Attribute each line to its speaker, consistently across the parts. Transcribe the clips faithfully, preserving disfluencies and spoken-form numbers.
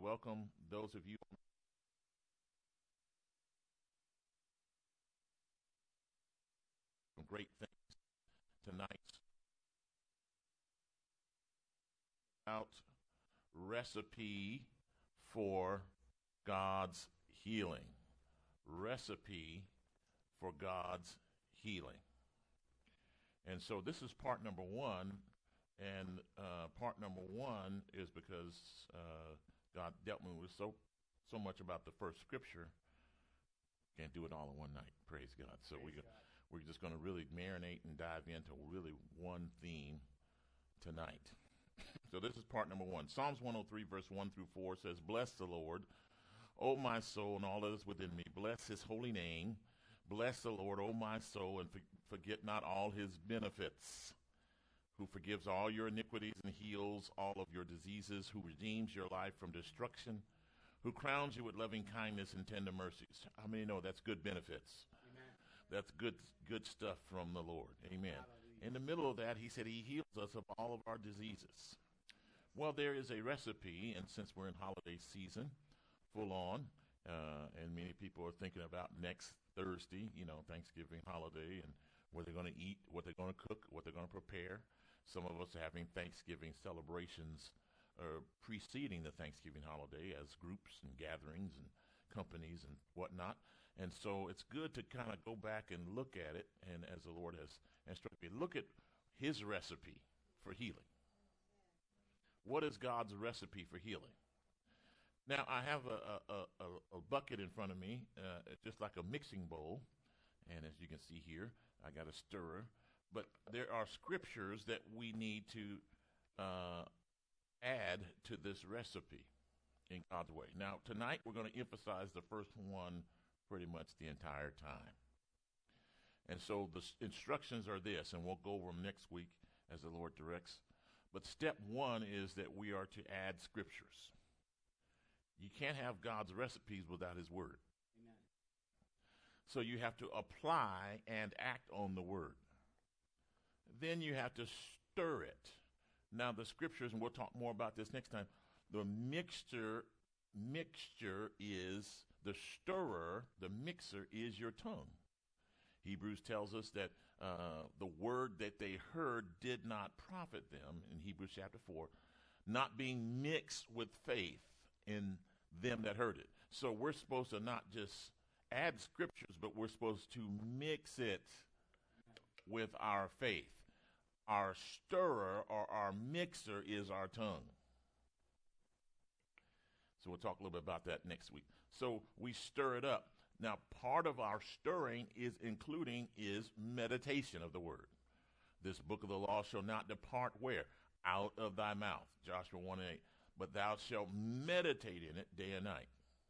Speaker 1: welcome those of you on great things tonight about recipe for God's healing. Recipe for God's healing. And so this is part number one. And uh, part number one is because uh, God dealt me with so so much about the first scripture. Can't do it all in one night. Praise God. So we go, we're just going to really marinate and dive into really one theme tonight. So this is part number one. Psalms one oh three, verse one through four says, "Bless the Lord, O my soul, and all that is within me. Bless his holy name. Bless the Lord, O my soul, and for- forget not all his benefits, who forgives all your iniquities and heals all of your diseases, who redeems your life from destruction, who crowns you with loving kindness and tender mercies." How many know that's good benefits? Amen. That's good good stuff from the Lord. Amen. Hallelujah. In the middle of that, he said he heals us of all of our diseases. Well, there is a recipe, and since we're in holiday season, full on, uh, and many people are thinking about next Thursday, you know, Thanksgiving holiday, and what they're going to eat, what they're going to cook, what they're going to prepare. Some of us are having Thanksgiving celebrations uh, preceding the Thanksgiving holiday as groups and gatherings and companies and whatnot. And so it's good to kind of go back and look at it, and as the Lord has instructed me, look at his recipe for healing. What is God's recipe for healing? Now, I have a, a, a, a bucket in front of me, uh, just like a mixing bowl. And as you can see here, I got a stirrer. But there are scriptures that we need to uh, add to this recipe in God's way. Now, tonight we're going to emphasize the first one pretty much the entire time. And so the s- instructions are this, and we'll go over them next week as the Lord directs. But step one is that we are to add scriptures. You can't have God's recipes without his word. Amen. So you have to apply and act on the word. Then you have to stir it. Now the scriptures, and we'll talk more about this next time, the mixture mixture is the stirrer, the mixer is your tongue. Hebrews tells us that uh, the word that they heard did not profit them, in Hebrews chapter four, not being mixed with faith in them that heard it. So we're supposed to not just add scriptures, but we're supposed to mix it with our faith. Our stirrer or our mixer is our tongue. So we'll talk a little bit about that next week. So we stir it up. Now, part of our stirring is including is meditation of the word. This book of the law shall not depart where? Out of thy mouth. Joshua one and eight. But thou shalt meditate in it day and night.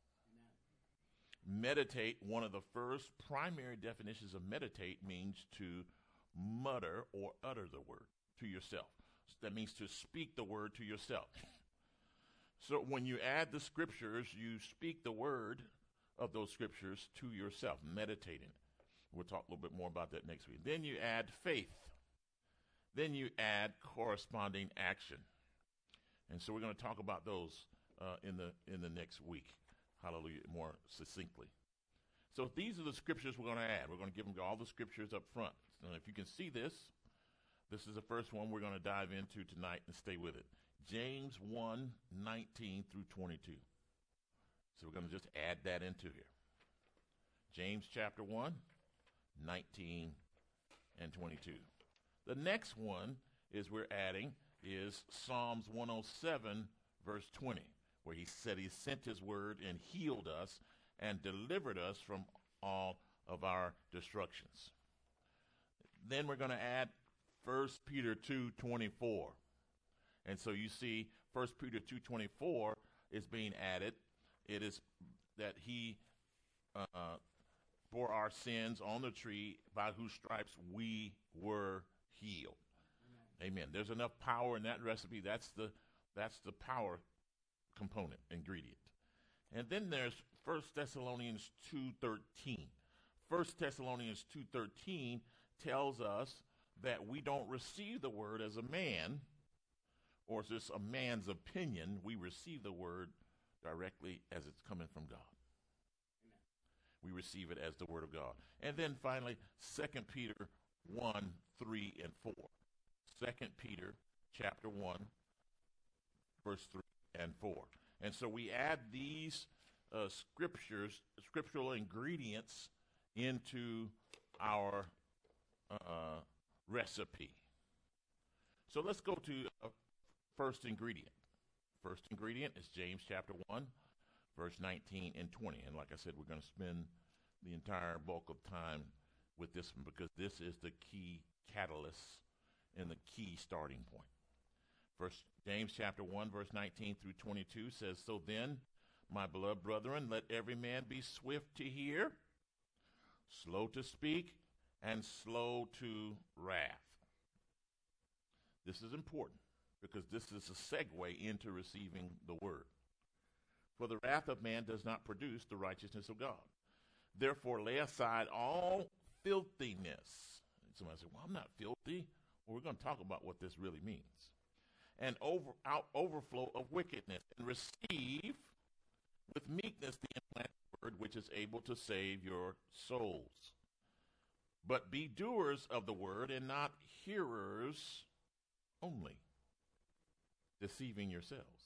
Speaker 1: Amen. Meditate, one of the first primary definitions of meditate means to mutter or utter the word to yourself. That means to speak the word to yourself. So when you add the scriptures, you speak the word of those scriptures to yourself, meditating. We'll talk a little bit more about that next week. Then you add faith. Then you add corresponding action. And so we're going to talk about those uh, in the in the next week. Hallelujah, more succinctly. So these are the scriptures we're going to add. We're going to give them all the scriptures up front. And if you can see this, this is the first one we're going to dive into tonight, and stay with it. James one, nineteen through twenty-two. So we're going to just add that into here. James chapter one, nineteen and twenty-two. The next one is we're adding is Psalms one oh seven, verse twenty, where he said he sent his word and healed us and delivered us from all of our destructions. Then we're going to add First Peter two twenty-four. And so you see First Peter two twenty-four is being added. It is that he uh, bore our sins on the tree, by whose stripes we were healed. Amen. Amen. There's enough power in that recipe. That's the that's the power component, ingredient. And then there's First Thessalonians two thirteen. First Thessalonians two thirteen tells us that we don't receive the word as a man, or it's just a man's opinion. We receive the word directly as it's coming from God. We receive it as the word of God. And then finally, Second Peter one, three, and four. Second Peter chapter one, verse three and four. And so we add these uh, scriptures, scriptural ingredients into our uh, recipe. So let's go to uh, first ingredient. First ingredient is James chapter one, verse nineteen and twenty. And like I said, we're going to spend the entire bulk of time with this one because this is the key catalyst and the key starting point. First James chapter one, verse nineteen through twenty-two says, "So then, my beloved brethren, let every man be swift to hear, slow to speak, and slow to wrath." This is important because this is a segue into receiving the word. "For the wrath of man does not produce the righteousness of God. Therefore lay aside all filthiness." Somebody said, "Well, I'm not filthy." Well, we're going to talk about what this really means. "And over, out, overflow of wickedness, and receive with meekness the implanted word, which is able to save your souls. But be doers of the word, and not hearers only, deceiving yourselves."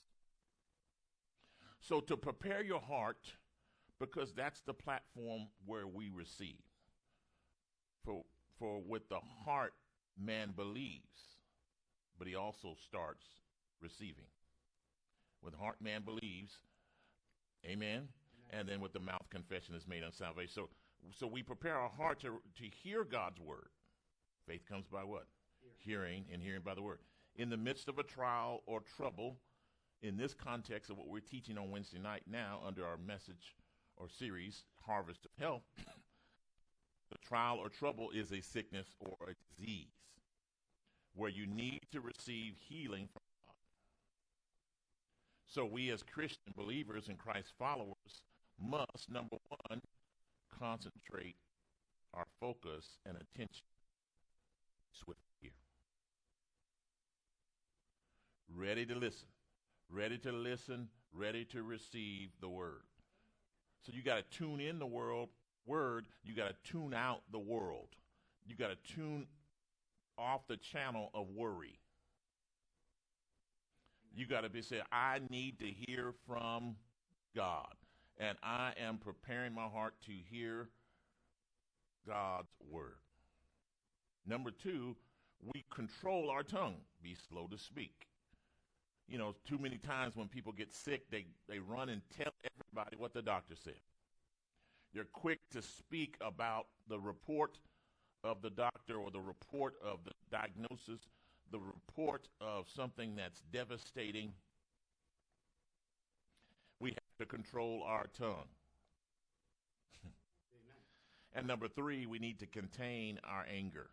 Speaker 1: So to prepare your heart, because that's the platform where we receive. For, for with the heart man believes, but he also starts receiving. With the heart man believes, amen, amen. And then with the mouth confession is made unto salvation. So, so we prepare our heart to, to hear God's word. Faith comes by what? Hearing, and hearing by the word. In the midst of a trial or trouble, in this context of what we're teaching on Wednesday night now under our message or series, Harvest of Health, the trial or trouble is a sickness or a disease where you need to receive healing from God. So we as Christian believers and Christ followers must, number one, concentrate our focus and attention swift here. Ready to listen. Ready to listen, ready to receive the word. So you got to tune in the world word, you got to tune out the world. You got to tune off the channel of worry. You got to be saying, I need to hear from God. And I am preparing my heart to hear God's word. Number two, we control our tongue. Be slow to speak. You know, too many times when people get sick, they, they run and tell everybody what the doctor said. They're quick to speak about the report of the doctor or the report of the diagnosis, the report of something that's devastating. We have to control our tongue. And number three, we need to contain our anger.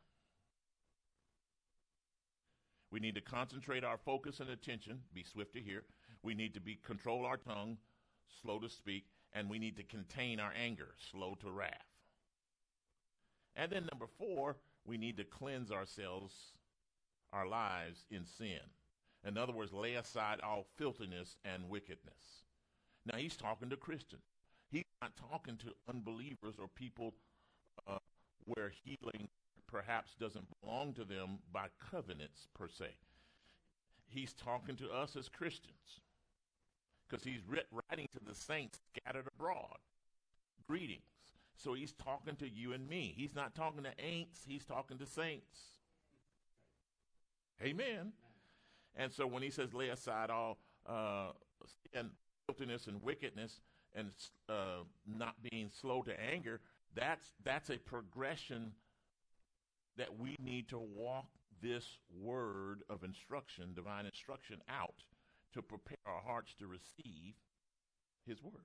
Speaker 1: We need to concentrate our focus and attention, be swift to hear. We need to be control our tongue, slow to speak, and we need to contain our anger, slow to wrath. And then number four, we need to cleanse ourselves, our lives in sin. In other words, lay aside all filthiness and wickedness. Now, he's talking to Christians. He's not talking to unbelievers or people uh, where healing perhaps doesn't belong to them by covenants per se. He's talking to us as Christians because he's writ- writing to the saints scattered abroad. Greetings. So he's talking to you and me. He's not talking to ain'ts. He's talking to saints. Amen. And so when he says lay aside all uh, sin, filthiness, and wickedness, and uh, not being slow to anger, that's that's a progression that we need to walk this word of instruction, divine instruction, out to prepare our hearts to receive his word,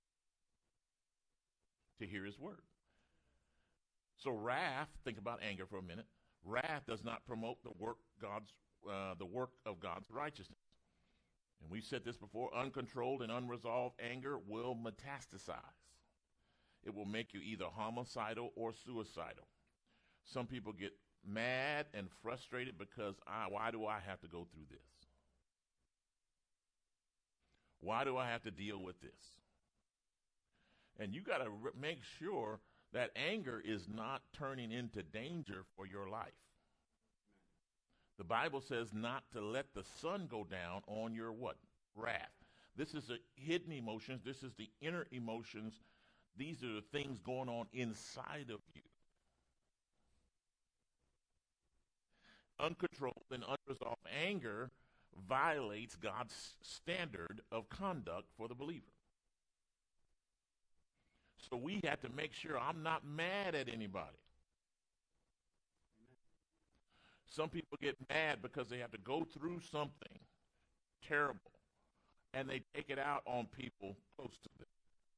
Speaker 1: to hear his word. So wrath, think about anger for a minute. Wrath does not promote the work God's uh, the work of God's righteousness. And we've said this before, uncontrolled and unresolved anger will metastasize. It will make you either homicidal or suicidal. Some people get mad and frustrated because I, why do I have to go through this? Why do I have to deal with this? And you got to re- make sure that anger is not turning into danger for your life. The Bible says not to let the sun go down on your what? Wrath. This is the hidden emotions. This is the inner emotions. These are the things going on inside of you. Uncontrolled and unresolved anger violates God's standard of conduct for the believer. So we have to make sure I'm not mad at anybody. Some people get mad because they have to go through something terrible, and they take it out on people close to them.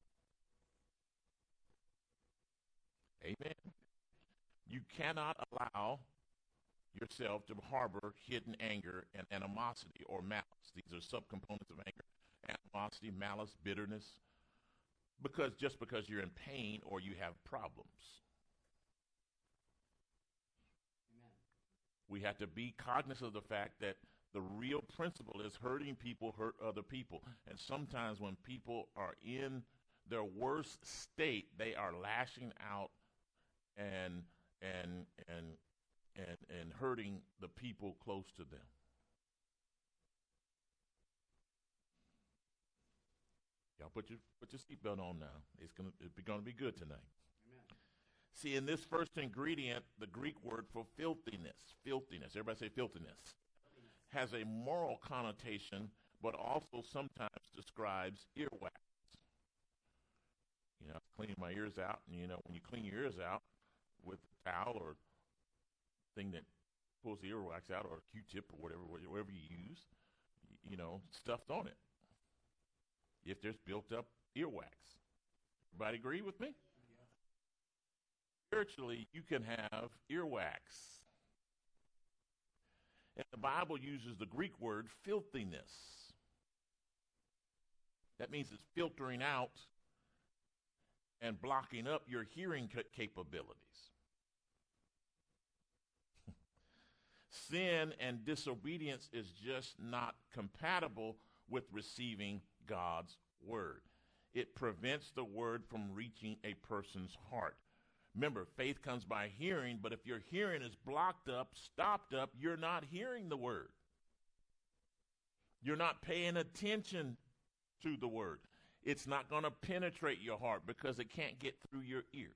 Speaker 1: Amen. You cannot allow yourself to harbor hidden anger and animosity or malice. These are subcomponents of anger: animosity, malice, bitterness. Because just because you're in pain or you have problems. Amen. We have to be cognizant of the fact that the real principle is hurting people hurt other people. And sometimes when people are in their worst state, they are lashing out and and and and and hurting the people close to them. Y'all put your put your seatbelt on now. It's gonna it's gonna be good tonight. Amen. See, in this first ingredient, the Greek word for filthiness, filthiness. Everybody say filthiness. Filthiness has a moral connotation, but also sometimes describes earwax. You know, cleaning my ears out, and you know, when you clean your ears out with a towel or thing that pulls the earwax out, or a Q-tip or whatever, whatever you use, you know, stuffed on it. If there's built up earwax. Everybody agree with me? Yeah. Spiritually, you can have earwax. And the Bible uses the Greek word filthiness. That means it's filtering out and blocking up your hearing ca- capabilities. Sin and disobedience is just not compatible with receiving God's word. It prevents the word from reaching a person's heart. Remember, faith comes by hearing, but if your hearing is blocked up, stopped up, you're not hearing the word. You're not paying attention to the word. It's not going to penetrate your heart because it can't get through your ears.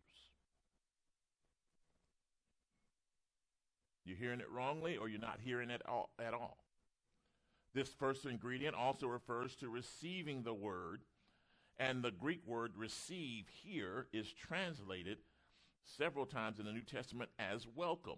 Speaker 1: You're hearing it wrongly, or you're not hearing it all, at all. This first ingredient also refers to receiving the word, and the Greek word receive here is translated several times in the New Testament as welcome.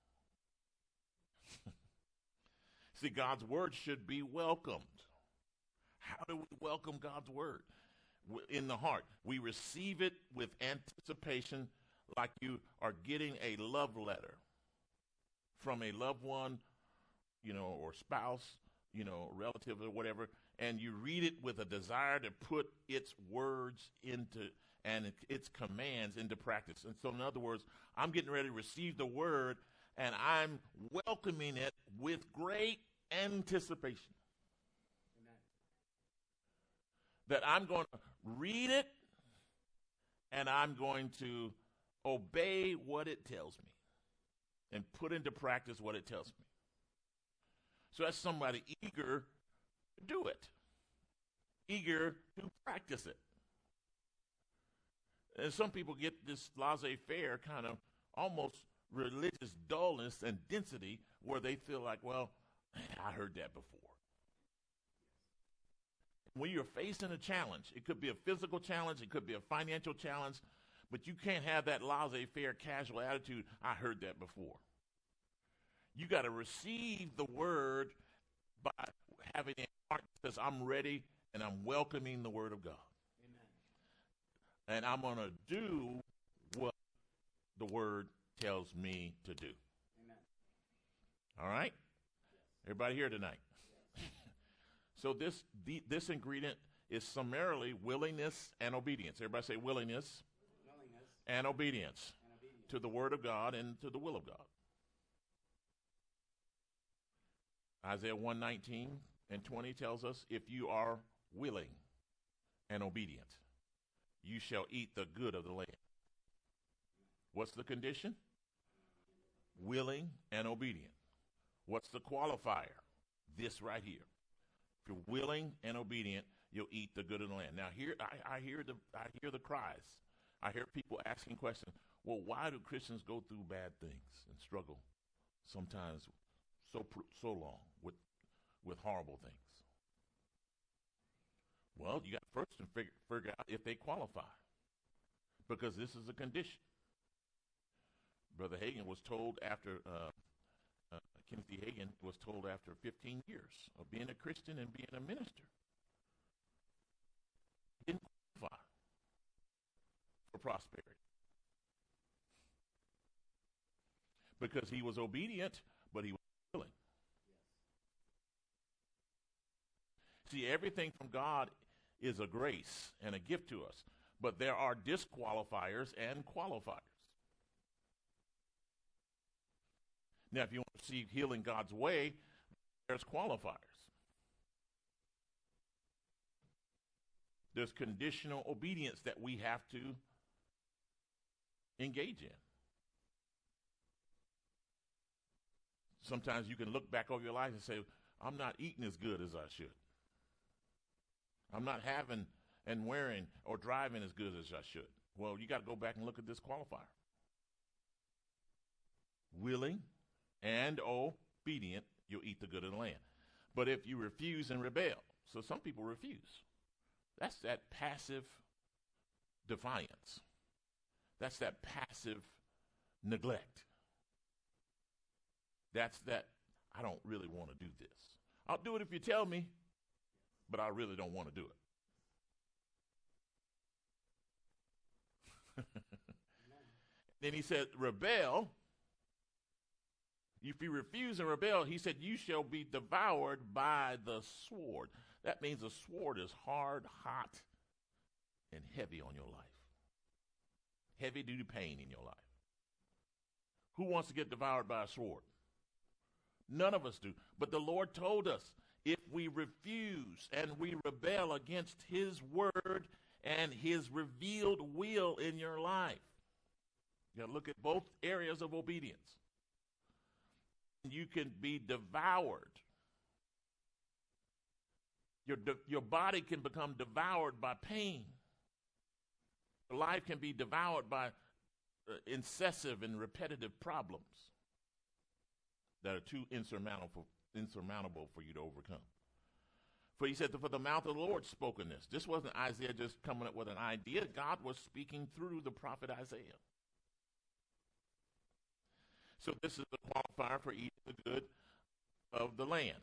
Speaker 1: See, God's word should be welcomed. How do we welcome God's word? In the heart. We receive it with anticipation, like you are getting a love letter from a loved one, you know, or spouse, you know, relative or whatever, and you read it with a desire to put its words into and it, its commands into practice. And so, in other words, I'm getting ready to receive the word, and I'm welcoming it with great anticipation. Amen. That I'm going to read it, and I'm going to obey what it tells me and put into practice what it tells me. So that's somebody eager to do it, eager to practice it. And some people get this laissez-faire kind of almost religious dullness and density where they feel like, well, I heard that before. When you're facing a challenge, it could be a physical challenge, it could be a financial challenge, but you can't have that laissez-faire casual attitude, I heard that before. You got to receive the word by having a heart that says, I'm ready and I'm welcoming the word of God. Amen. And I'm going to do what the word tells me to do. Amen. All right? Yes. Everybody here tonight? Yes. So this the, this ingredient is summarily willingness and obedience. Everybody say willingness, willingness. And, obedience and obedience to the word of God and to the will of God. Isaiah one nineteen and twenty tells us, if you are willing and obedient, you shall eat the good of the land. What's the condition? Willing and obedient. What's the qualifier? This right here. If you're willing and obedient, you'll eat the good of the land. Now, here I, I hear the I hear the cries. I hear people asking questions. Well, why do Christians go through bad things and struggle sometimes so so long with with horrible things? Well, you got first to figure, figure out if they qualify, because this is a condition. Brother Hagin was told after, uh, uh, Kenneth Hagin was told after fifteen years of being a Christian and being a minister, he didn't qualify for prosperity because he was obedient, but he was willing. See, everything from God is a grace and a gift to us, but there are disqualifiers and qualifiers. Now, if you want to see healing God's way, there's qualifiers. There's conditional obedience that we have to engage in. Sometimes you can look back over your life and say, I'm not eating as good as I should. I'm not having and wearing or driving as good as I should. Well, you got to go back and look at this qualifier. Willing and obedient, you'll eat the good of the land. But if you refuse and rebel, so some people refuse. That's that passive defiance. That's that passive neglect. That's that, I don't really want to do this. I'll do it if you tell me, but I really don't want to do it. Then he said, rebel. If you refuse and rebel, he said, you shall be devoured by the sword. That means the sword is hard, hot, and heavy on your life. Heavy duty pain in your life. Who wants to get devoured by a sword? None of us do. But the Lord told us, if we refuse and we rebel against his word and his revealed will in your life, you got to look at both areas of obedience. You can be devoured. Your, de- your body can become devoured by pain. Your life can be devoured by uh, incessive and repetitive problems that are too insurmountable, insurmountable for you to overcome. For he said, for the mouth of the Lord spoken this. This wasn't Isaiah just coming up with an idea. God was speaking through the prophet Isaiah. So this is the qualifier for eating the good of the land.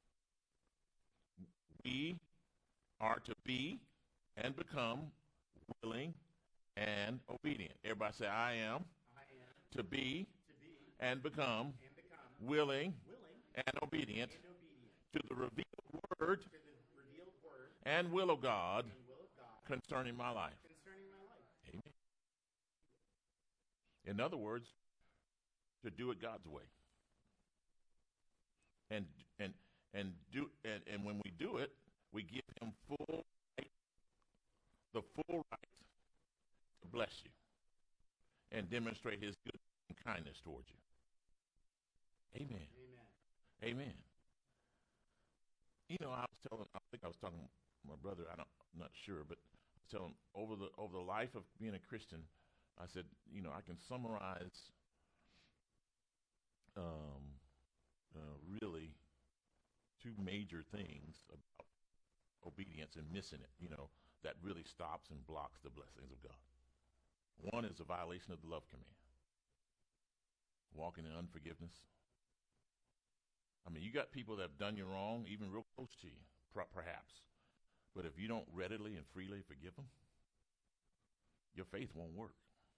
Speaker 1: We are to be and become willing and obedient. Everybody say, I am, I am to, be to be and become, and become willing, willing and, obedient and obedient to the revealed word, to the revealed word and will of God, will of God concerning my life. Concerning my life. Amen. In other words, to do it God's way. And and and do and, and when we do it, we give him full right, the full right to bless you and demonstrate his good and kindness towards you. Amen. Amen. Amen. You know, I was telling I think I was talking to my brother, I don't I'm not sure, but I was telling him over the over the life of being a Christian, I said, you know, I can summarize Um, uh, really two major things about obedience and missing it, you know, that really stops and blocks the blessings of God. One is a violation of the love command. Walking in unforgiveness. I mean, you got people that have done you wrong, even real close to you, perhaps. But if you don't readily and freely forgive them, your faith won't work.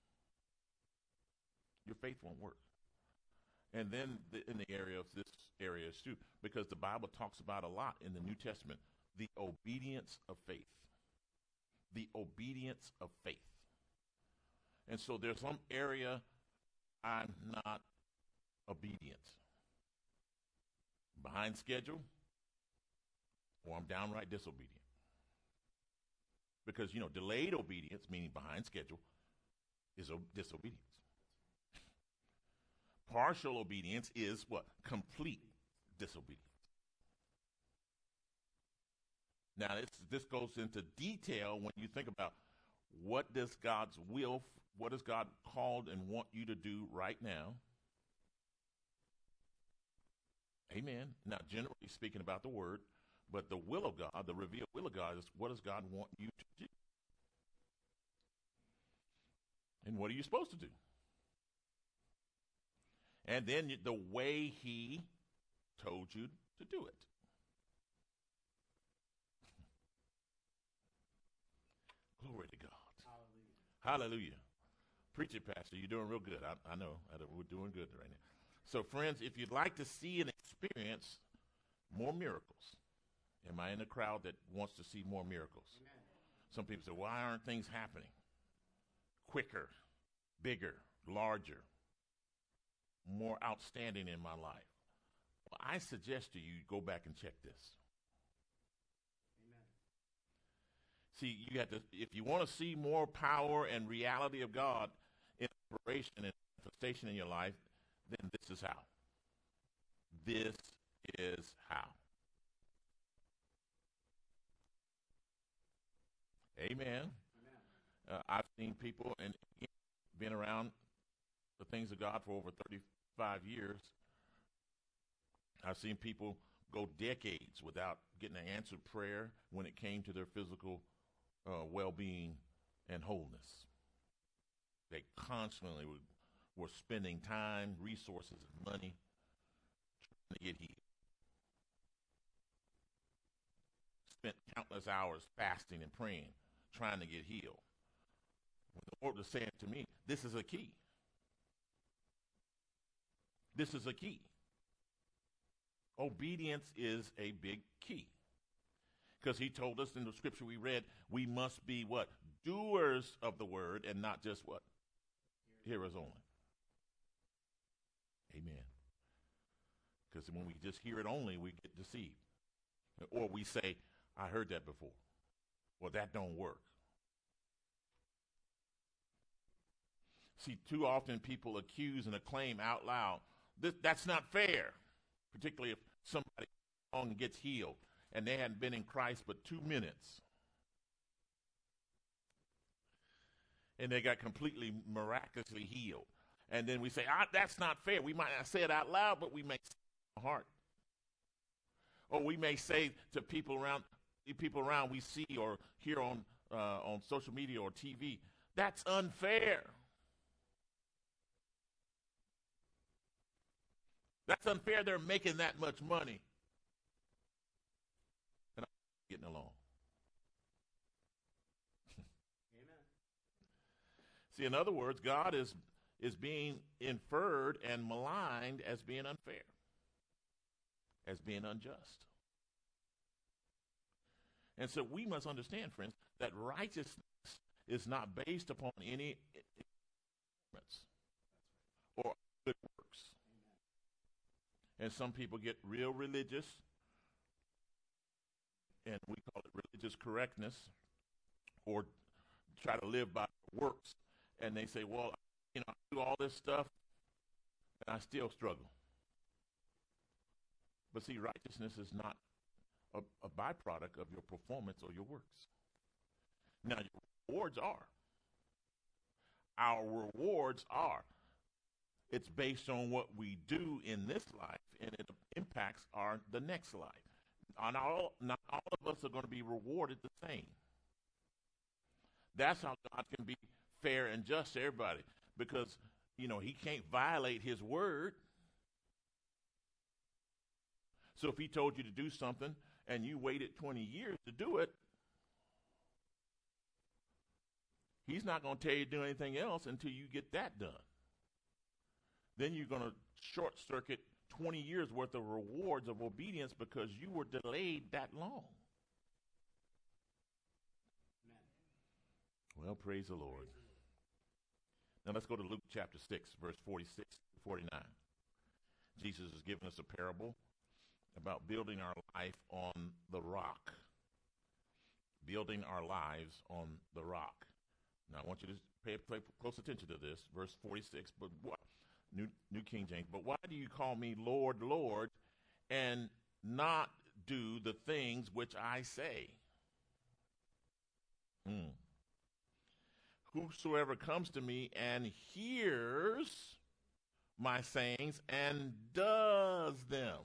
Speaker 1: Your faith won't work. And then the, in the area of this area too, because the Bible talks about a lot in the New Testament, the obedience of faith. The obedience of faith. And so there's some area I'm not obedient. Behind schedule, or I'm downright disobedient. Because, you know, delayed obedience, meaning behind schedule, is o- disobedience. Partial obedience is what? Complete disobedience. Now, this, this goes into detail when you think about what does God's will, what does God called and want you to do right now? Amen. Now, generally speaking about the word, but the will of God, the revealed will of God is what does God want you to do? And what are you supposed to do? And then the way he told you to do it. Glory to God. Hallelujah. Hallelujah. Preach it, Pastor. You're doing real good. I, I know. I, we're doing good right now. So, friends, if you'd like to see and experience more miracles, am I in a crowd that wants to see more miracles? Amen. Some people say, why aren't things happening quicker, bigger, larger, more outstanding in my life? Well, I suggest to you go back and check this. Amen. See, you have to, if you want to see more power and reality of God in operation and manifestation in your life, then this is how. This is how. Amen. Amen. Uh, I've seen people and been around the things of God for over thirty-five years. I've seen people go decades without getting an answered prayer when it came to their physical uh, well-being and wholeness. They constantly were, were spending time, resources, and money trying to get healed. Spent countless hours fasting and praying, trying to get healed. When the Lord was saying to me, this is a key. This is a key. Obedience is a big key. Because he told us in the scripture we read, we must be what? Doers of the word and not just what? Hearers only. Amen. Because when we just hear it only, we get deceived. Or we say, I heard that before. Well, that don't work. See, too often people accuse and acclaim out loud, this, that's not fair. Particularly if somebody gets healed and they hadn't been in Christ but two minutes. And they got completely miraculously healed. And then we say, ah, that's not fair. We might not say it out loud, but we may say it in our heart. Or we may say to people around, people around we see or hear on, uh, on social media or T V, that's unfair. That's unfair. They're making that much money. And I'm getting along. Amen. See, in other words, God is, is being inferred and maligned as being unfair, as being unjust. And so we must understand, friends, that righteousness is not based upon any performance or good works. And some people get real religious, and we call it religious correctness, or try to live by works. And they say, well, you know, I do all this stuff, and I still struggle. But see, righteousness is not a, a byproduct of your performance or your works. Now, your rewards are. Our rewards are. It's based on what we do in this life, and it impacts our the next life. Not all, not all of us are going to be rewarded the same. That's how God can be fair and just to everybody, because, you know, he can't violate his word. So if he told you to do something and you waited twenty years to do it, he's not going to tell you to do anything else until you get that done. Then you're going to short circuit twenty years worth of rewards of obedience because you were delayed that long. Amen. Well, praise the Lord. Now let's go to Luke chapter six, verse forty-six to forty-nine. Jesus has given us a parable about building our life on the rock. building our lives on the rock. Now, I want you to pay, pay close attention to this, verse forty-six, but what, New, New King James, but why do you call me Lord, Lord, and not do the things which I say? Hmm. Whosoever comes to me and hears my sayings and does them,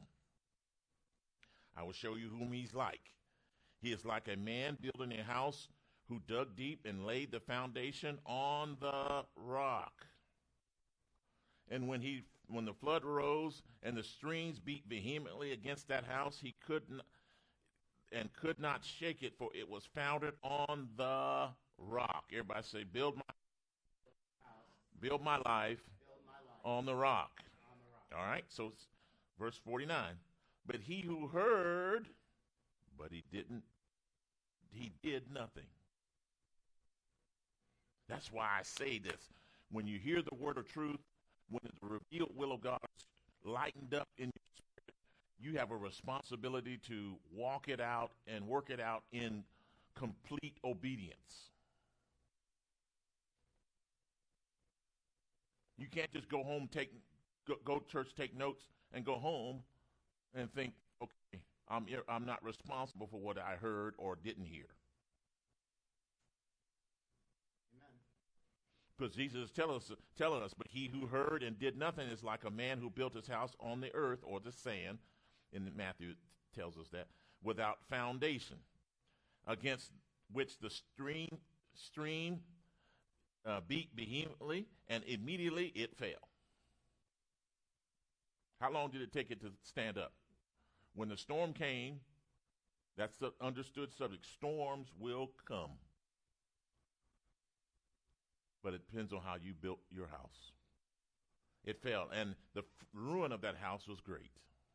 Speaker 1: I will show you whom he's like. He is like a man building a house who dug deep and laid the foundation on the rock. And when he when the flood rose and the streams beat vehemently against that house, he could not and could not shake it, for it was founded on the rock. Everybody say, build my build my life, build my life. On the rock. On the rock. All right, so verse forty-nine. But he who heard, but he didn't, he did nothing. That's why I say this. When you hear the word of truth, when the revealed will of God is lightened up in your spirit, you have a responsibility to walk it out and work it out in complete obedience. You can't just go home, take go, go to church, take notes, and go home and think, okay, I'm I'm not responsible for what I heard or didn't hear. Because Jesus is telling us, telling us, but he who heard and did nothing is like a man who built his house on the earth or the sand, and Matthew tells us that, without foundation, against which the stream stream uh, beat vehemently, and immediately it fell. How long did it take it to stand up? When the storm came, that's the understood subject. Storms will come. But it depends on how you built your house. It fell, and the ruin of that house was great.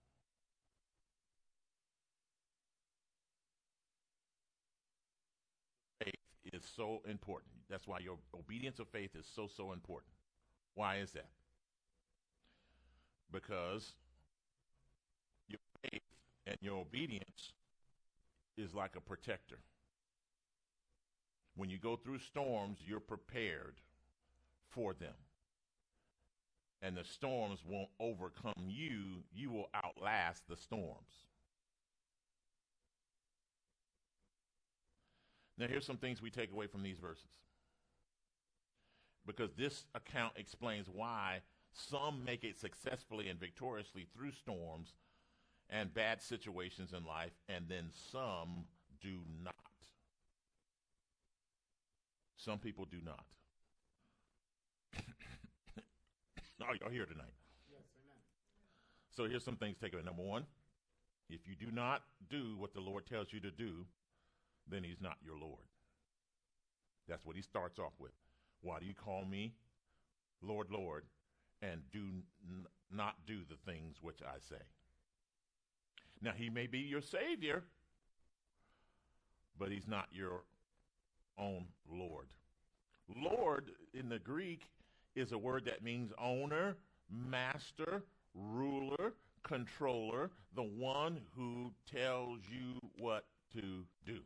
Speaker 1: Faith is so important. That's why your obedience of faith is so, so important. Why is that? Because your faith and your obedience is like a protector. When you go through storms, you're prepared for them. And the storms won't overcome you. You will outlast the storms. Now, here's some things we take away from these verses. Because this account explains why some make it successfully and victoriously through storms and bad situations in life, and then some do not. Some people do not. Oh, y'all here tonight.
Speaker 2: Yes, amen.
Speaker 1: So here's some things to take away. Number one, if you do not do what the Lord tells you to do, then he's not your Lord. That's what he starts off with. Why do you call me Lord, Lord, and do n- not do the things which I say? Now, he may be your Savior, but he's not your own Lord. Lord in the Greek is a word that means owner, master, ruler, controller, the one who tells you what to do.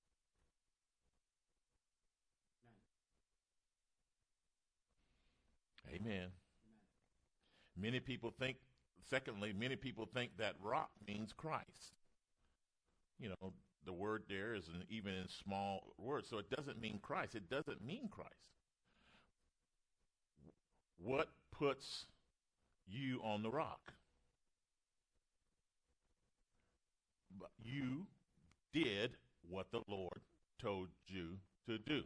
Speaker 1: Amen. Amen. Many people think, secondly, many people think that rock means Christ. You know, the word there is an, even in small words, so it doesn't mean Christ. It doesn't mean Christ. What puts you on the rock? But you did what the Lord told you to do.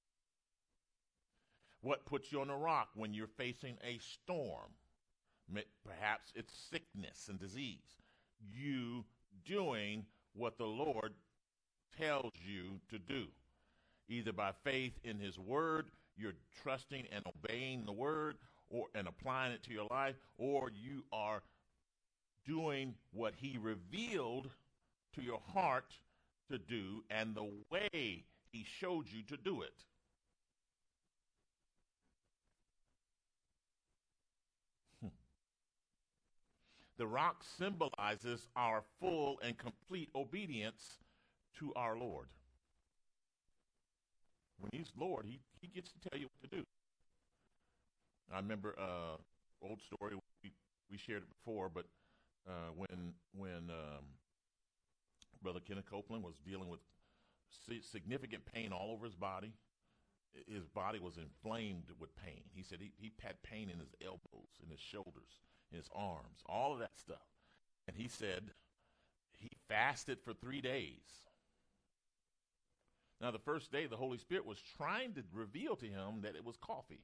Speaker 1: What puts you on the rock when you're facing a storm? Perhaps it's sickness and disease. You doing what the Lord tells you to do. Either by faith in his word, you're trusting and obeying the word or and applying it to your life, or you are doing what he revealed to your heart to do and the way he showed you to do it. Hmm. The rock symbolizes our full and complete obedience to our Lord. When he's Lord, he, he gets to tell you what to do. I remember uh old story, we, we shared it before, but uh, when when um, Brother Kenneth Copeland was dealing with si- significant pain all over his body, his body was inflamed with pain. He said he, he had pain in his elbows, in his shoulders, in his arms, all of that stuff. And he said he fasted for three days. Now, the first day, the Holy Spirit was trying to reveal to him that it was coffee.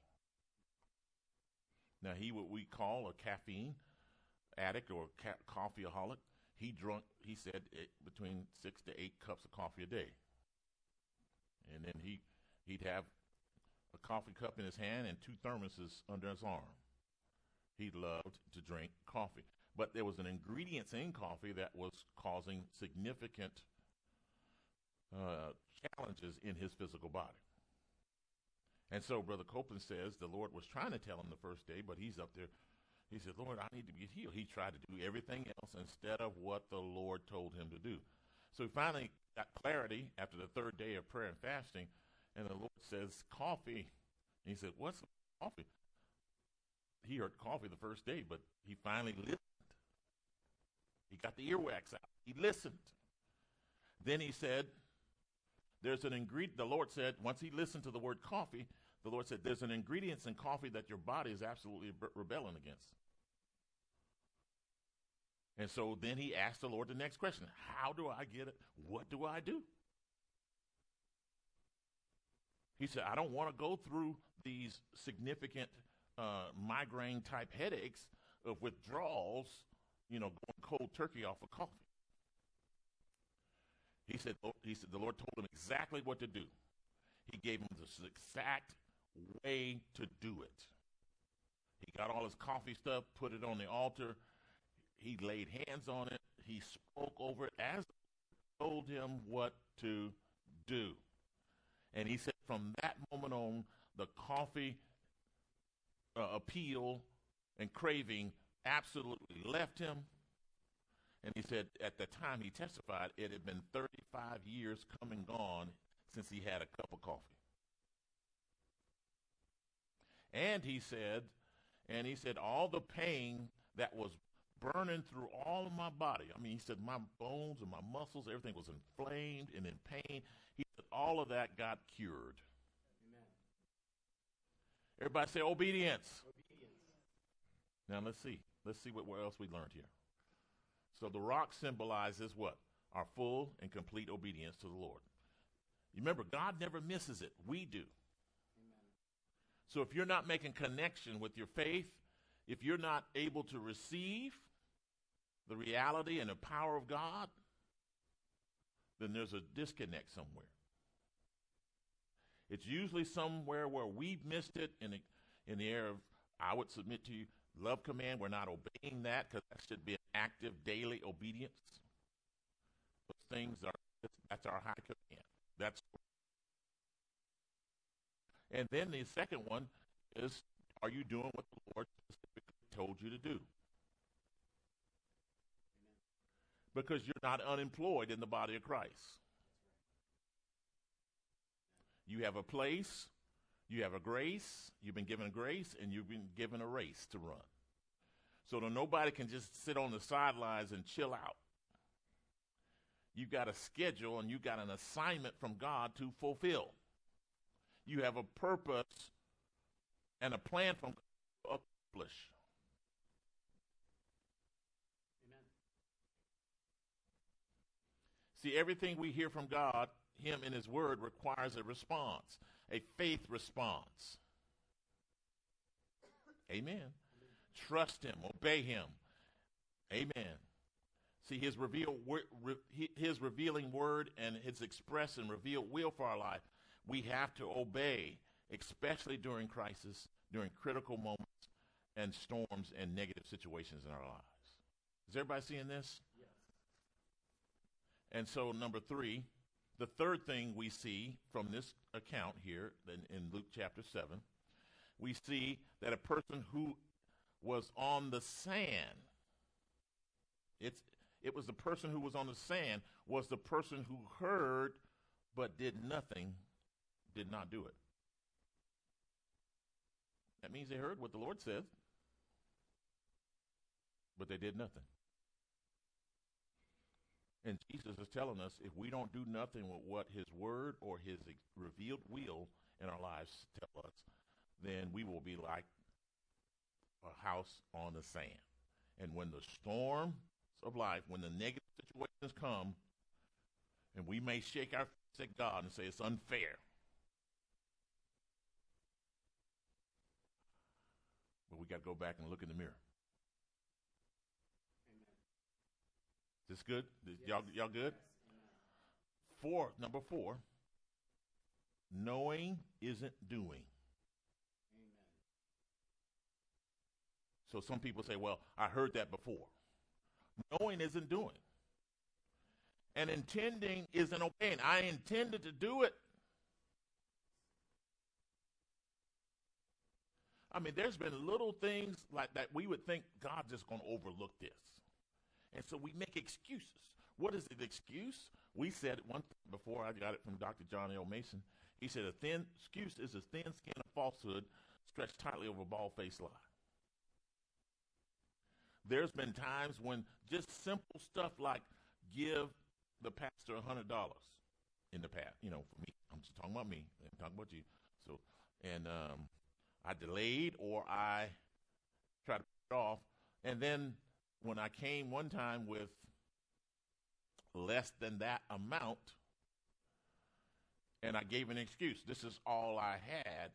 Speaker 1: Now, he what we call a caffeine addict or ca- coffeeaholic. He drunk, he said, it, between six to eight cups of coffee a day. And then he, he'd have a coffee cup in his hand and two thermoses under his arm. He loved to drink coffee. But there was an ingredient in coffee that was causing significant uh, challenges in his physical body. And so Brother Copeland says the Lord was trying to tell him the first day, but he's up there. He said, Lord, I need to get healed. He tried to do everything else instead of what the Lord told him to do. So he finally got clarity after the third day of prayer and fasting, and the Lord says, coffee. And he said, what's coffee? He heard coffee the first day, but he finally listened. He got the earwax out. He listened. Then he said, there's an ingredient, the Lord said, once he listened to the word coffee, the Lord said, there's an ingredient in coffee that your body is absolutely re- rebelling against. And so then he asked the Lord the next question. How do I get it? What do I do? He said, I don't want to go through these significant uh, migraine-type headaches of withdrawals, you know, going cold turkey off of coffee. He said, he said the Lord told him exactly what to do. He gave him the exact way to do it. He got all his coffee stuff, put it on the altar. He laid hands on it. He spoke over it as he told him what to do. And he said from that moment on, the coffee uh, appeal and craving absolutely left him. And he said at the time he testified, it had been thirty-five years come and gone since he had a cup of coffee. And he said, and he said, all the pain that was burning through all of my body. I mean, he said my bones and my muscles, everything was inflamed and in pain. He said all of that got cured. Amen. Everybody say obedience. Obedience. Now let's see. Let's see what, what else we learned here. So the rock symbolizes what? Our full and complete obedience to the Lord. You remember, God never misses it. We do. Amen. So if you're not making connection with your faith, if you're not able to receive the reality and the power of God, then there's a disconnect somewhere. It's usually somewhere where we've missed it in the, in the area of, I would submit to you, love command. We're not obeying that because that should be an active daily obedience. Those things are, that's our high command. That's, and then the second one is, are you doing what the Lord specifically told you to do? Because you're not unemployed in the body of Christ. You have a place, you have a grace, you've been given a grace, and you've been given a race to run. So that nobody can just sit on the sidelines and chill out. You got a schedule and you got an assignment from God to fulfill. You have a purpose and a plan from God to accomplish. Amen. See, everything we hear from God, Him in His Word, requires a response, a faith response. Amen. Amen. Trust Him, obey Him. Amen. See, His reveal, His revealing word and His express and revealed will for our life, we have to obey, especially during crisis, during critical moments and storms and negative situations in our lives. Is everybody seeing this? Yes. And so, number three, the third thing we see from this account here in, in Luke chapter seven, we see that a person who was on the sand, it's it was the person who was on the sand was the person who heard but did nothing did not do it. That means they heard what the Lord said, but they did nothing. And Jesus is telling us if we don't do nothing with what his word or his revealed will in our lives tell us, then we will be like a house on the sand. And when the storms of life, when the negative situations come, and we may shake our fist at God and say it's unfair, but we got to go back and look in the mirror. Is this good? This, yes. Y'all, y'all good? Yes. Four, number four, knowing isn't doing. Amen. So some people say, well, I heard that before. Knowing isn't doing. And intending isn't obeying. I intended to do it. I mean, there's been little things like that we would think God's just going to overlook this. And so we make excuses. What is the excuse? We said one thing before. I got it from Doctor John L. Mason. He said a thin excuse is a thin skin of falsehood stretched tightly over a bald-faced lie. There's been times when just simple stuff like give the pastor one hundred dollars in the past. You know, for me, I'm just talking about me. I'm talking about you. So, and um, I delayed or I tried to put it off. And then when I came one time with less than that amount, and I gave an excuse, this is all I had,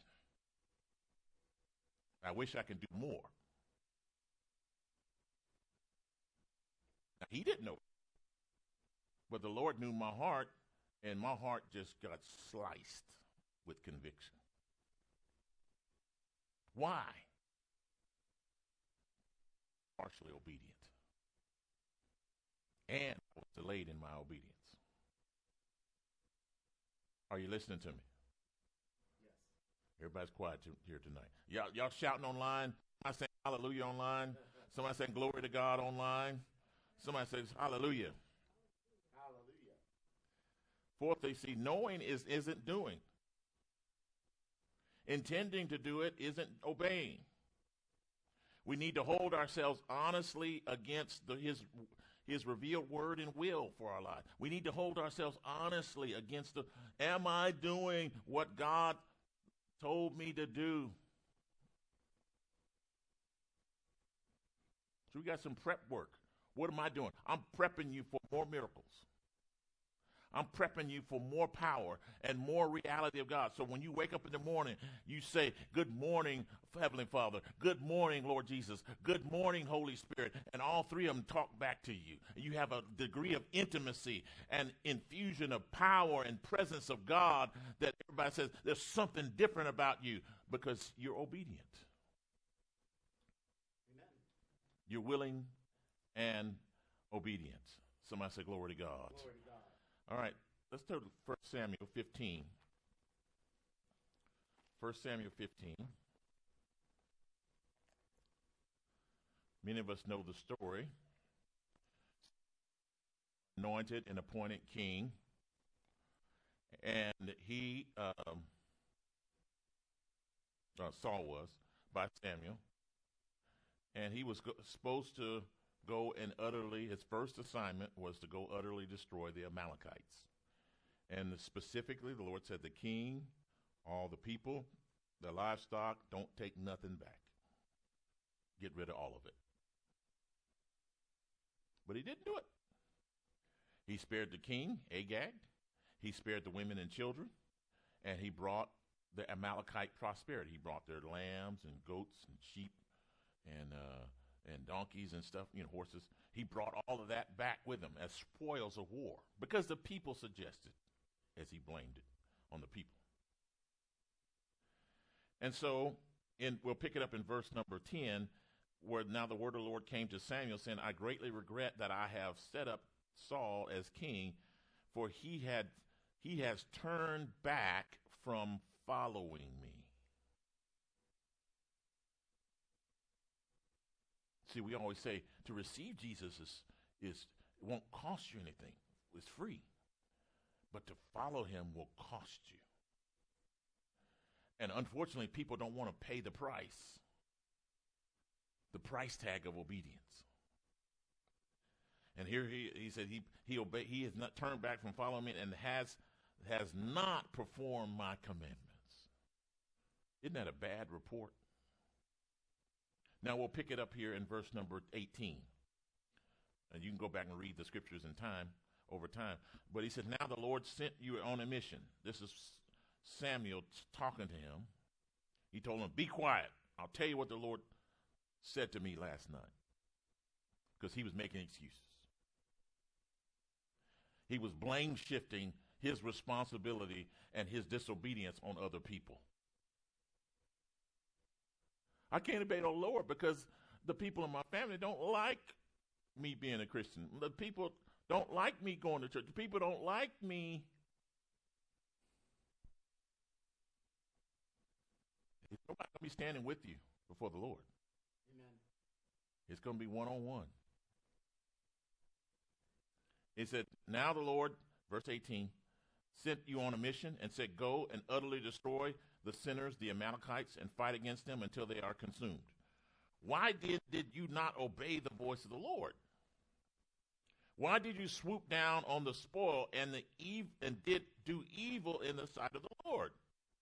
Speaker 1: I wish I could do more. Now, he didn't know it, but the Lord knew my heart, and my heart just got sliced with conviction. Why? Partially obedient. And I was delayed in my obedience. Are you listening to me? Yes. Everybody's quiet to, here tonight. Y'all, y'all shouting online? Somebody saying hallelujah online? Somebody saying glory to God online? Somebody says hallelujah. Hallelujah. Fourthly, see, knowing is, isn't doing. Intending to do it isn't obeying. We need to hold ourselves honestly against the, his, his revealed word and will for our life. We need to hold ourselves honestly against the, am I doing what God told me to do? So we got some prep work. What am I doing? I'm prepping you for more miracles. I'm prepping you for more power and more reality of God. So when you wake up in the morning, you say, good morning, Heavenly Father. Good morning, Lord Jesus. Good morning, Holy Spirit. And all three of them talk back to you. You have a degree of intimacy and infusion of power and presence of God that everybody says there's something different about you because you're obedient. Amen. You're willing and obedient. Somebody say glory to God. Glory to God. All right, let's turn to First Samuel fifteen. First Samuel fifteen. Many of us know the story. Anointed and appointed king. And he, um, uh, Saul was, by Samuel. And he was go- supposed to go and utterly, his first assignment was to go utterly destroy the Amalekites. And specifically, the Lord said, the king, all the people, the livestock, don't take nothing back. Get rid of all of it. But he didn't do it. He spared the king, Agag. He spared the women and children. And he brought the Amalekite prosperity. He brought their lambs and goats and sheep and uh and donkeys and stuff, you know, horses. He brought all of that back with him as spoils of war because the people suggested, as he blamed it on the people. And so, in, we'll pick it up in verse number ten, where now the word of the Lord came to Samuel, saying, I greatly regret that I have set up Saul as king, for he had he has turned back from following me. See, we always say to receive Jesus is, is it won't cost you anything. It's free. But to follow him will cost you. And unfortunately, people don't want to pay the price, the price tag of obedience. And here he, he said he he obey, he has not turned back from following me and has has not performed my commandments. Isn't that a bad report? Now we'll pick it up here in verse number eighteen. And you can go back and read the scriptures in time, over time. But he said, now the Lord sent you on a mission. This is Samuel talking to him. He told him, be quiet. I'll tell you what the Lord said to me last night. Because he was making excuses. He was blame shifting his responsibility and his disobedience on other people. I can't obey the Lord because the people in my family don't like me being a Christian. The people don't like me going to church. The people don't like me. Nobody's going to be standing with you before the Lord.
Speaker 2: Amen.
Speaker 1: It's going to be one-on-one. It said, now the Lord, verse eighteen, sent you on a mission and said, go and utterly destroy the sinners, the Amalekites, and fight against them until they are consumed. Why did, did you not obey the voice of the Lord? Why did you swoop down on the spoil and the ev- and did do evil in the sight of the Lord?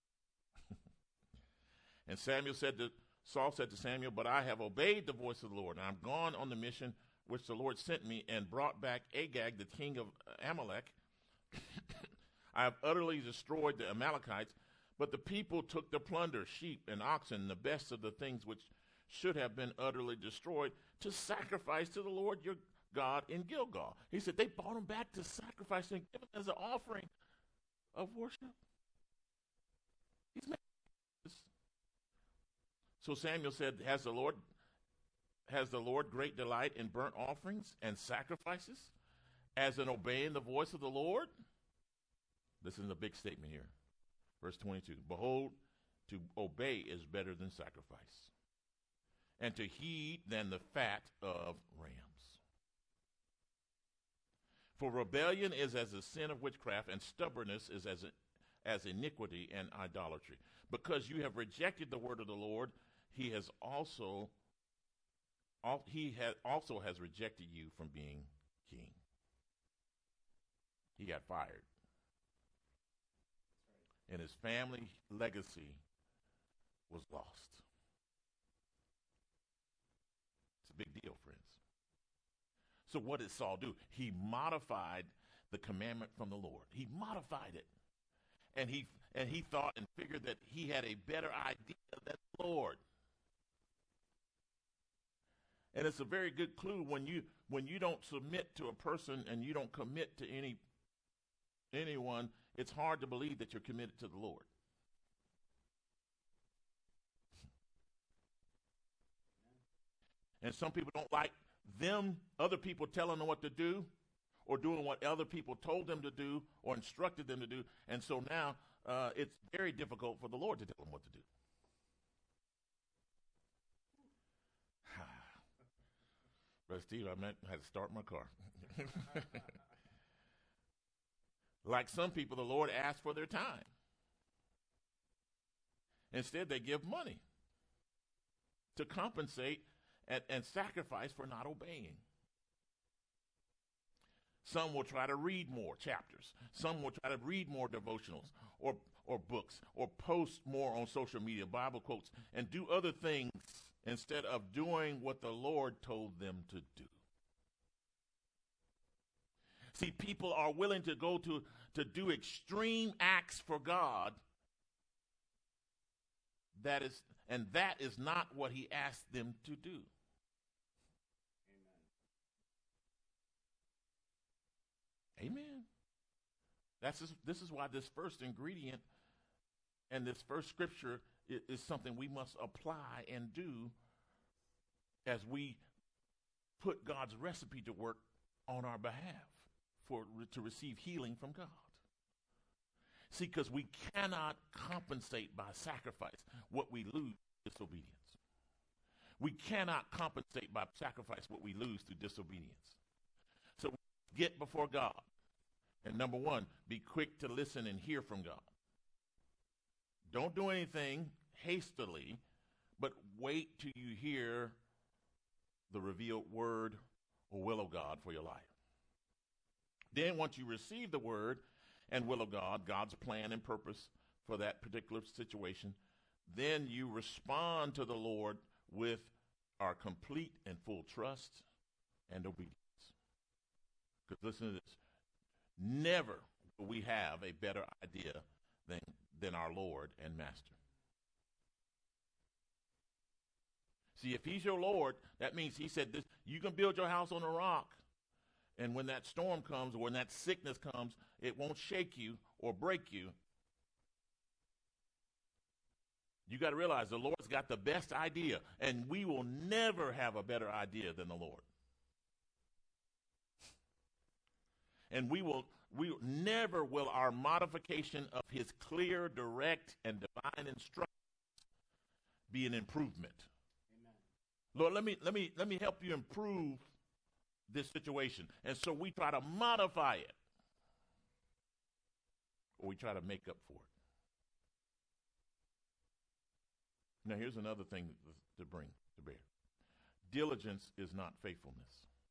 Speaker 1: And Samuel said to Saul said to Samuel, but I have obeyed the voice of the Lord, and I'm gone on the mission which the Lord sent me, and brought back Agag, the king of Amalek. I have utterly destroyed the Amalekites, but the people took the plunder, sheep and oxen, the best of the things which should have been utterly destroyed, to sacrifice to the Lord your God in Gilgal. He said they brought them back to sacrifice and give them as an offering of worship. He's making this. So Samuel said, has the Lord has the Lord great delight in burnt offerings and sacrifices, as in obeying the voice of the Lord? This is a big statement here. Verse twenty-two, behold, to obey is better than sacrifice, and to heed than the fat of rams. For rebellion is as the sin of witchcraft, and stubbornness is as, a, as iniquity and idolatry. Because you have rejected the word of the Lord, he has also, al- he has also has rejected you from being king. He got fired. And his family legacy was lost. It's a big deal, friends. So what did Saul do? He modified the commandment from the Lord. He modified it. And he and he thought and figured that he had a better idea than the Lord. And it's a very good clue when you when you don't submit to a person and you don't commit to any anyone, it's hard to believe that you're committed to the Lord. And some people don't like them, other people telling them what to do or doing what other people told them to do or instructed them to do. And so now uh, it's very difficult for the Lord to tell them what to do. Brother Steve, I meant I had to start my car. Like some people, the Lord asks for their time. Instead, they give money to compensate and, and sacrifice for not obeying. Some will try to read more chapters. Some will try to read more devotionals or, or books or post more on social media, Bible quotes, and do other things instead of doing what the Lord told them to do. See, people are willing to go to, to do extreme acts for God. That is, and that is not what he asked them to do. Amen. Amen. That's just, this is why this first ingredient and this first scripture is, is something we must apply and do as we put God's recipe to work on our behalf for to receive healing from God. See, because we cannot compensate by sacrifice what we lose through disobedience. We cannot compensate by sacrifice what we lose through disobedience. So get before God. And number one, be quick to listen and hear from God. Don't do anything hastily, but wait till you hear the revealed word or will of God for your life. Then once you receive the word and will of God, God's plan and purpose for that particular situation, then you respond to the Lord with our complete and full trust and obedience. Because listen to this. Never will we have a better idea than, than our Lord and Master. See, if he's your Lord, that means he said this, you can build your house on a rock. And when that storm comes or when that sickness comes, it won't shake you or break you. You got to realize the Lord's got the best idea, and we will never have a better idea than the Lord. And we will, we never will our modification of his clear, direct, and divine instructions be an improvement. Amen. Lord, let me let me let me help you improve this situation. And so we try to modify it, or we try to make up for it. Now, here's another thing to bring to bear. Diligence is not faithfulness.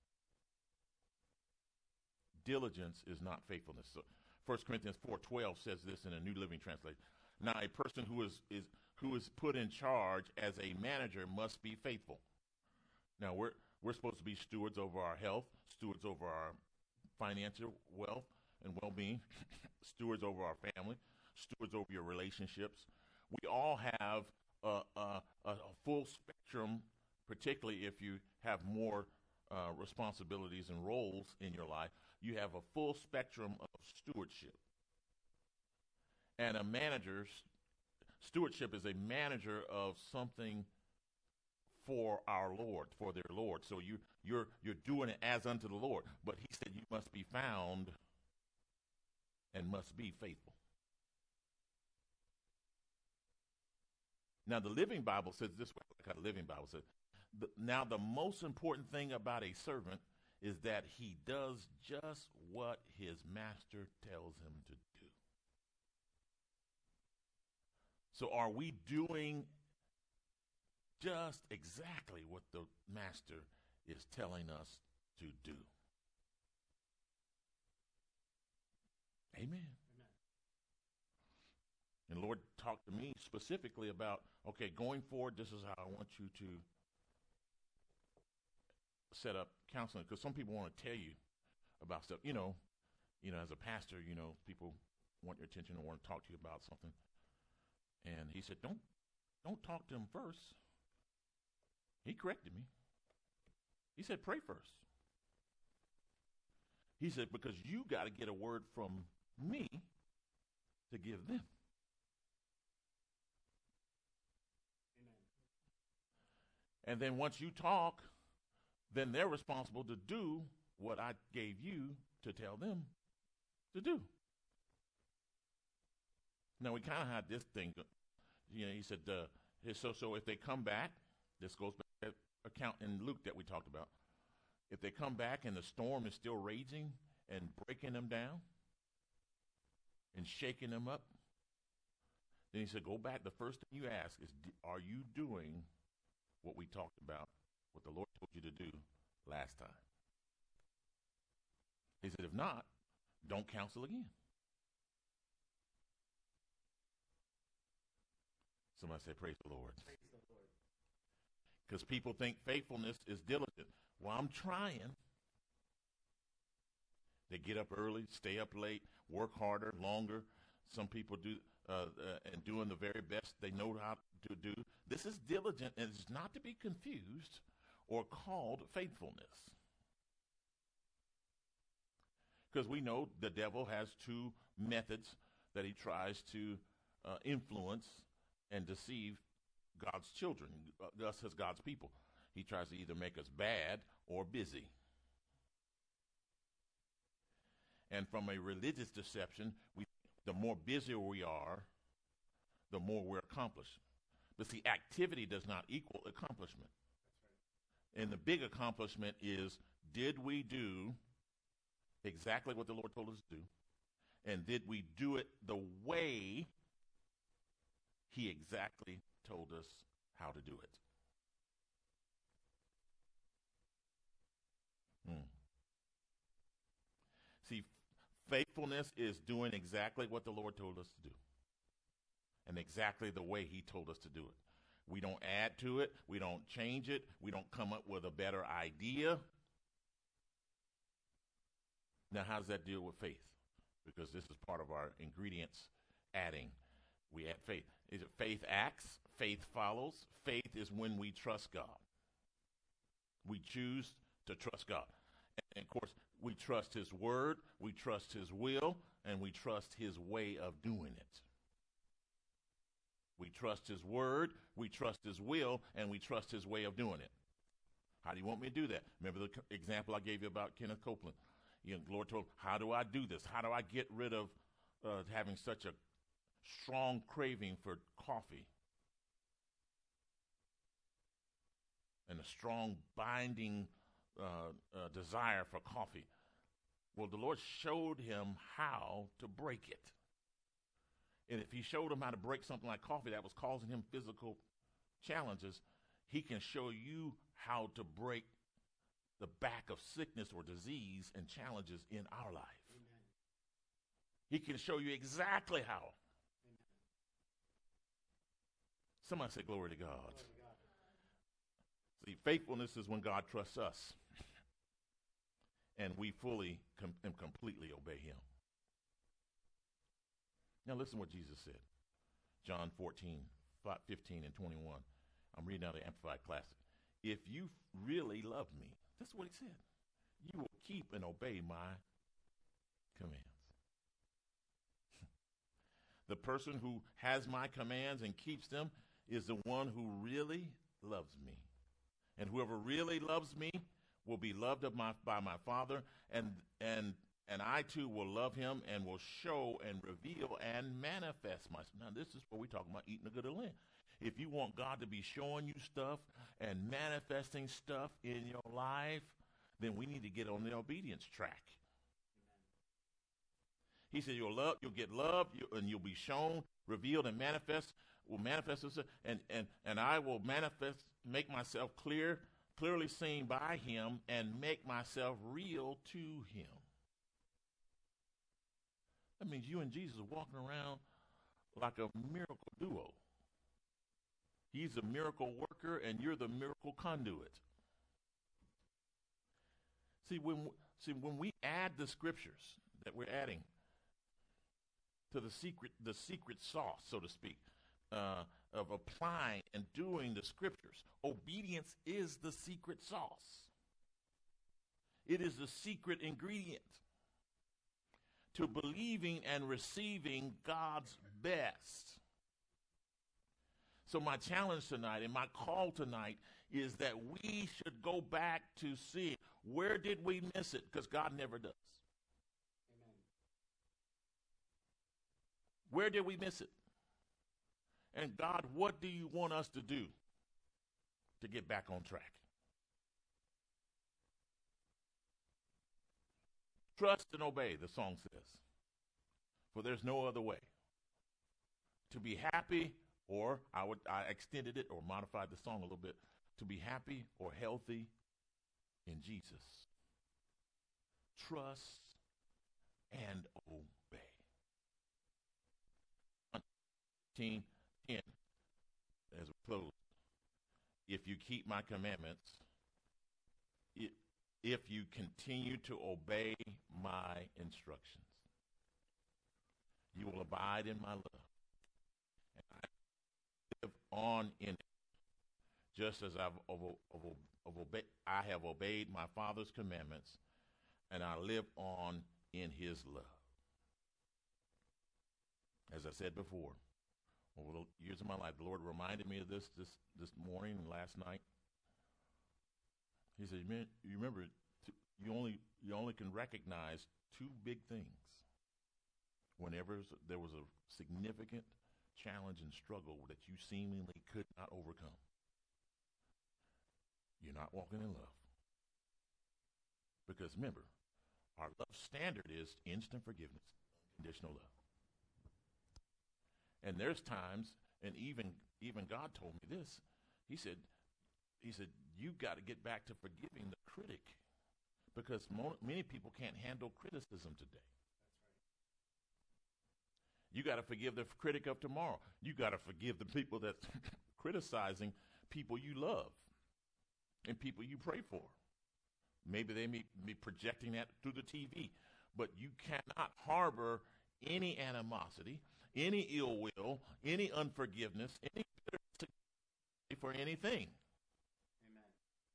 Speaker 1: Diligence is not faithfulness. So First Corinthians four twelve says this in a New Living Translation. Now, a person who is, is who is put in charge as a manager must be faithful. Now, we're we're supposed to be stewards over our health, stewards over our financial wealth and well-being, stewards over our family, stewards over your relationships. We all have a, a, a full spectrum, particularly if you have more uh, responsibilities and roles in your life. You have a full spectrum of stewardship. And a manager's stewardship is a manager of something for our Lord, for their Lord. So you, you're, you're doing it as unto the Lord. But he said you must be found and must be faithful. Now, the Living Bible says this way, like the Living Bible says, the, now the most important thing about a servant is that he does just what his master tells him to do. So are we doing just exactly what the master is telling us to do? Amen. Amen. And Lord talked to me specifically about, okay, going forward, this is how I want you to set up counseling. Because some people want to tell you about stuff. You know, you know, as a pastor, you know, people want your attention or want to talk to you about something. And he said, don't, don't talk to him first. He corrected me. He said, pray first. He said, because you got to get a word from me to give them. Amen. And then once you talk, then they're responsible to do what I gave you to tell them to do. Now, we kind of had this thing, you know, he said, uh, so, so if they come back, this goes back to that account in Luke that we talked about. If they come back and the storm is still raging and breaking them down and shaking them up, then he said, go back. The first thing you ask is, are you doing what we talked about, what the Lord told you to do last time? He said, if not, don't counsel again. Somebody say, praise the Lord. Praise the Lord. Because people think faithfulness is diligent. Well, I'm trying. They get up early, stay up late, work harder, longer. Some people do uh, uh, and doing the very best they know how to do. This is diligent, and it's not to be confused or called faithfulness. Because we know the devil has two methods that he tries to uh, influence and deceive God's children, uh, us as God's people. He tries to either make us bad or busy. And from a religious deception, we the more busier we are, the more we're accomplished. But see, activity does not equal accomplishment. That's right. And the big accomplishment is, did we do exactly what the Lord told us to do? And did we do it the way He exactly told us how to do it. Hmm. See, faithfulness is doing exactly what the Lord told us to do and exactly the way he told us to do it. We don't add to it. We don't change it. We don't come up with a better idea. Now, how does that deal with faith? Because this is part of our ingredients adding. We add faith. Is it faith acts? Faith follows. Faith is when we trust God. We choose to trust God. And of course, we trust his word, we trust his will, and we trust his way of doing it. We trust his word, we trust his will, and we trust his way of doing it. How do you want me to do that? Remember the c- example I gave you about Kenneth Copeland. You know, the Lord told him, how do I do this? How do I get rid of uh, having such a strong craving for coffee and a strong binding uh, uh, desire for coffee? Well, the Lord showed him how to break it. And if he showed him how to break something like coffee that was causing him physical challenges, he can show you how to break the back of sickness or disease and challenges in our life. Amen. He can show you exactly how. Amen. Somebody say glory to God. Glory to God. See, faithfulness is when God trusts us and we fully com- and completely obey him. Now listen to what Jesus said. John fourteen, fifteen and twenty-one. I'm reading out the Amplified Classic. If you really love me, that's what he said, you will keep and obey my commands. The person who has my commands and keeps them is the one who really loves me. And whoever really loves me will be loved of my, by my Father, and and and I too will love him and will show and reveal and manifest myself. Now this is what we're talking about, eating a good of land. If you want God to be showing you stuff and manifesting stuff in your life, then we need to get on the obedience track. He said you'll love, you'll get loved, you, and you'll be shown, revealed, and manifest. Will manifest itself, and and and I will manifest, make myself clear, clearly seen by him, and make myself real to him. That means you and Jesus are walking around like a miracle duo. He's a miracle worker, and you're the miracle conduit. See, when see when we add the scriptures that we're adding to the secret, the secret sauce, so to speak, uh, of applying and doing the scriptures, obedience is the secret sauce. It is the secret ingredient to believing and receiving God's best. So my challenge tonight and my call tonight is that we should go back to see where did we miss it, because God never does. Amen. Where did we miss it? And God, what do you want us to do to get back on track? Trust and obey, the song says, for there's no other way. To be happy, or I would I extended it or modified the song a little bit, to be happy or healthy in Jesus. Trust and obey. ten, ten, as we close. If you keep my commandments, it, if you continue to obey my instructions, you will abide in my love. And I live on in it, just as I've of, of, of obe- I have obeyed my Father's commandments, and I live on in his love. As I said before, over the years of my life, the Lord reminded me of this this, this morning and last night. He said, you remember, you only you only can recognize two big things whenever there was a significant challenge and struggle that you seemingly could not overcome. You're not walking in love. Because remember, our love standard is instant forgiveness, conditional love. And there's times And even even God told me this. He said, he said, you got to get back to forgiving the critic, because mo- many people can't handle criticism today. You got to forgive the critic of tomorrow. You got to forgive the people that's criticizing people you love and people you pray for. Maybe they may be projecting that through the T V, but you cannot harbor any animosity, any ill will, any unforgiveness, any bitterness for anything.
Speaker 2: Amen.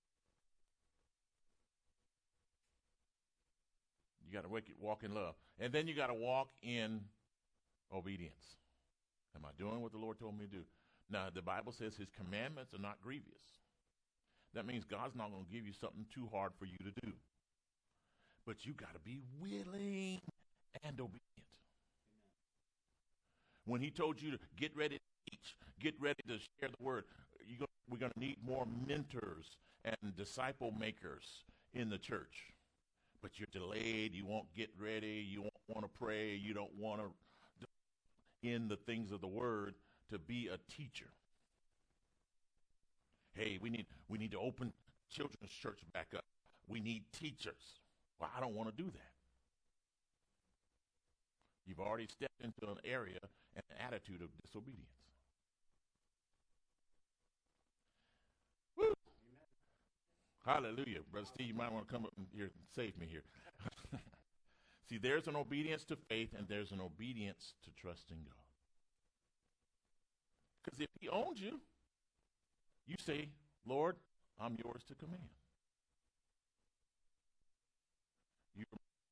Speaker 1: You got to walk in love. And then you got to walk in obedience. Am I doing what the Lord told me to do? Now, the Bible says his commandments are not grievous. That means God's not going to give you something too hard for you to do. But you got to be willing and obedient.
Speaker 2: Amen.
Speaker 1: When he told you to get ready to teach, get ready to share the word, you go, we're going to need more mentors and disciple makers in the church. But you're delayed, you won't get ready, you won't want to pray, you don't want to in the things of the word to be a teacher. Hey, we need we need to open children's church back up. We need teachers. Well, I don't want to do that. You've already stepped into an area and an attitude of disobedience. Woo! Amen. Hallelujah. Brother Steve, you might want to come up here and save me here. See, there's an obedience to faith and there's an obedience to trusting God. Because if he owns you, you say, Lord, I'm yours to command. You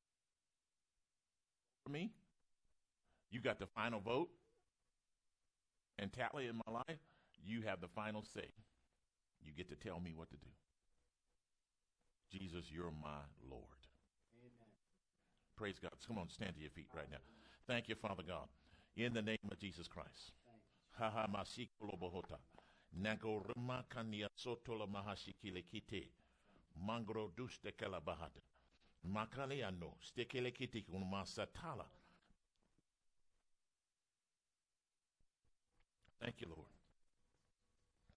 Speaker 1: for me, you got the final vote, and tally in my life, you have the final say. You get to tell me what to do. Jesus, you're my Lord.
Speaker 2: Amen.
Speaker 1: Praise God. Come on, stand to your feet right now. Thank you, Father God, in the name of Jesus Christ. Ha ha masikolo bohota. Nago rima kania sotola mahashikile kite. Mangro duste kala bahata. Makaliano stekele kite kumasatala. Thank you, Lord.